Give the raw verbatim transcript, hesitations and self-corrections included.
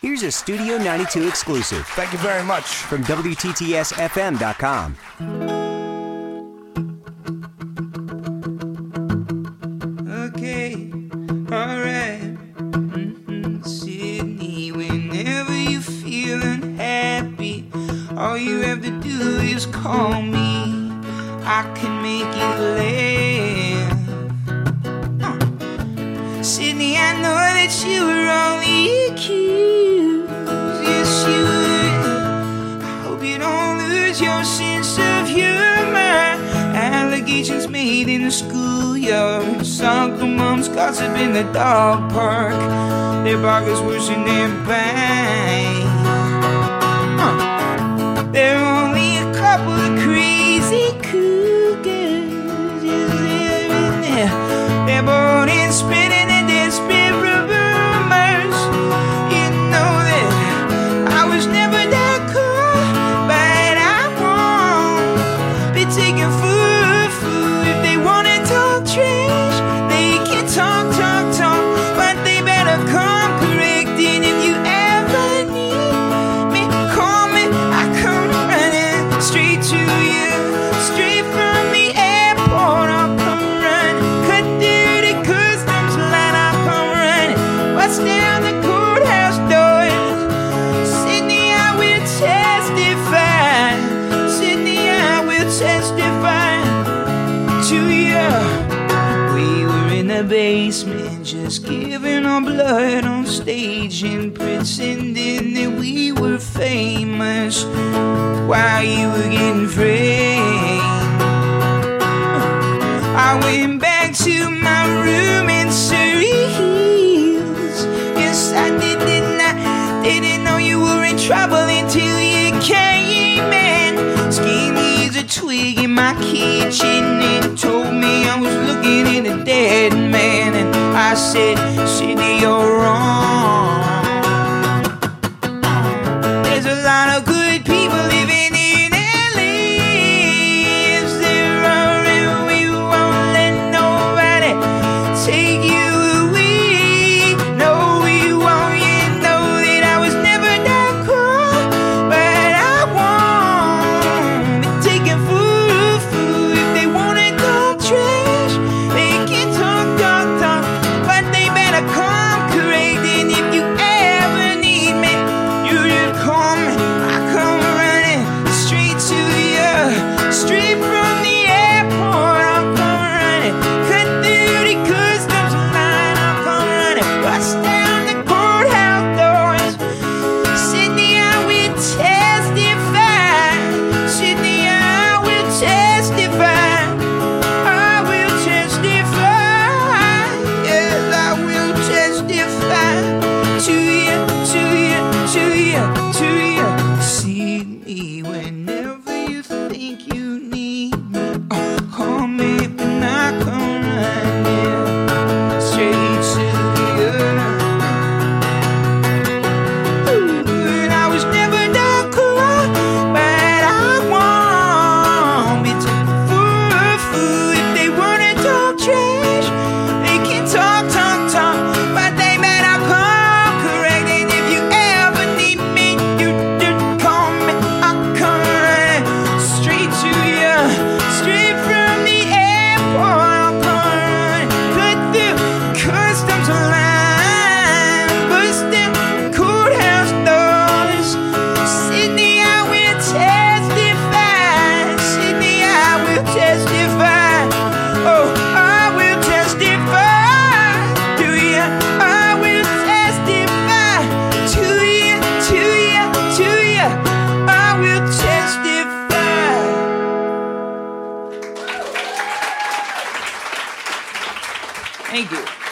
Here's a Studio ninety-two exclusive. Thank you very much. From W T T S F M dot com. Okay, alright. Mm-hmm. Sydney, whenever you're feeling happy, all you have to do is call me. I can make you laugh. Uh. Sydney, I know that you were only accused. Yes, you were. I hope you don't lose your sense of humor. Allegations made in the schoolyard. Soccer moms gossip in the dog park. Their bark is worse than their bite. Uh. There are only a couple of crazy cougars. Yes, they're in there. They're born and spinning in desperate rumors. You know that I was never that cool, but I won't be taking food, food. If they wanna talk trash, they can talk, talk, talk, but they better come corrected. If you ever need me, call me. I come running straight to you, straight from the airport. I'll come running, cut through the customs line. I'll come running, bust down the courthouse doors. Sydney, I will testify. Sydney, I will testify to you. We were in the basement, just giving our blood on stage and pretending that we were famous while you were getting framed. I went back to my room in Surrey Hills. Yes, I did, didn't I? Didn't know you were in trouble until you came in. Skinny's a twig in my kitchen and told me I was looking at a dead man. And I said, Sydney, you're wrong. There's a lot of good people living in L A. Yes, there are, and we won't let nobody take you away. No, we won't. You know that I was never that cool, but I won't be taking food, food. If they wanna talk trash, they can talk, talk, talk, but they better come corrected. If you ever need me, you just call me. I come running straight to you, straight from the airport. I'll come running, cut through the customs line. I'll come running, bust down the courthouse doors. Sydney, I will testify. Sydney, I will testify. I will testify. Yes, I will testify to you, to you, to you, to you. Sydney, whenever you think you need me, oh, call me and I come running straight to you. And I was never that cool, but I won't be taking food, food. If they wanna talk trash, they can talk, talk, talk, but they better come correct. And if you ever need me, you just call me. I'll come running straight to you, straight from the airport. I'll come running, cut through customs line, busting courthouse doors. Sydney, I will testify. Sydney, I will testify. Oh, I will testify to you. I will testify to you, to you, to you. I will testify. Thank you.